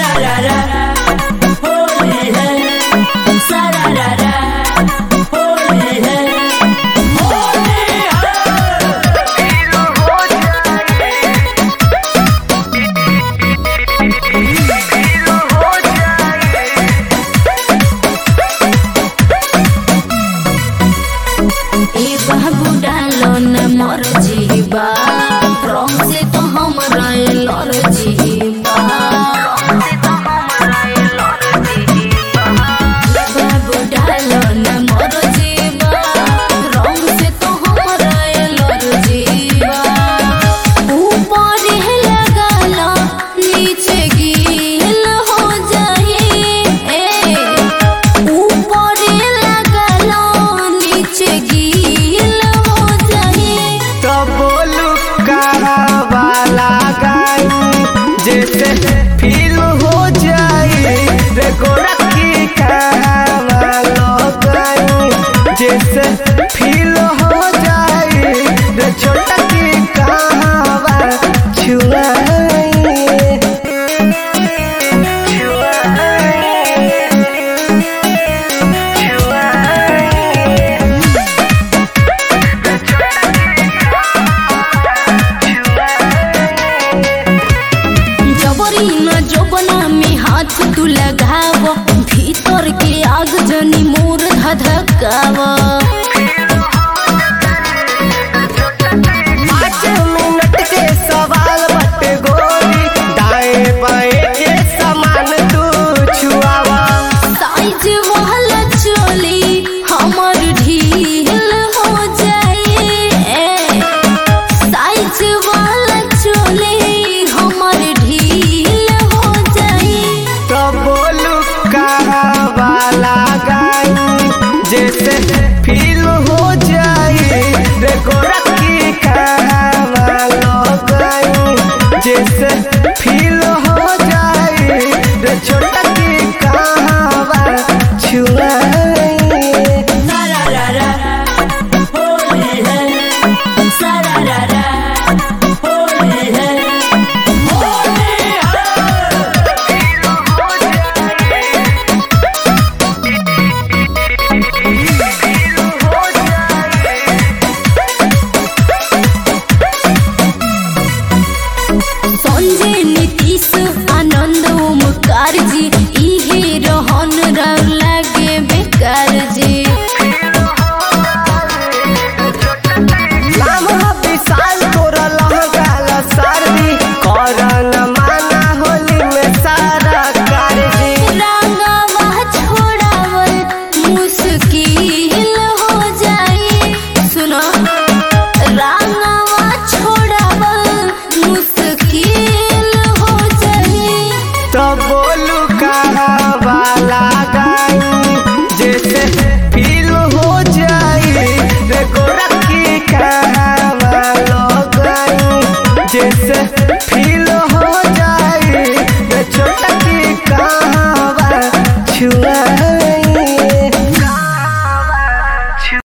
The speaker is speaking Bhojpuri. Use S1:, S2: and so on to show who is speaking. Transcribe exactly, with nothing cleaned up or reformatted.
S1: मर जीवा रंग से तो हम लर जीवा बाबू डालो न मर जीवा रंग से तो हम लर जीवा ऊपर लगाला नीचे गील हो जाए ऊपर लगाला नीचे गील हो जाए
S2: बोलू वाला गाई जैसे फील हो जाए रे गोरखी गाई जैसे फील हो जाए रे छोटा की कहावा छुआए
S1: जोबना में हाथ तू लगाव भीतर के आग जनी मोर धधकाव
S2: पाँच मिनट के सवाल बटे गोरी दाएं बाएं के समान तू छुआवा
S1: साइज वाला चोली हमर ढील हो जाए साइज वाला चोली हमर
S2: वाला गाई जैसे फील हो जाए रे गोरखी गाई जैसे फील हो जाए रे छोटा की कहावा छुआए
S1: संजय नीतीश आनंद ओमकार जी इहे रहन लागे बेकार जी
S2: विशाल तोरा लहंगा सारी करन माना होली में सारा कारजी
S1: रंगवा छोड़ावल मुश्किल हो जाए सुनो रंगवा छोड़ावल मुश्किल हो जाए
S2: तो बोलू वाला गाई जैसे फील हो जाए रे गोरखी गाई जैसे फील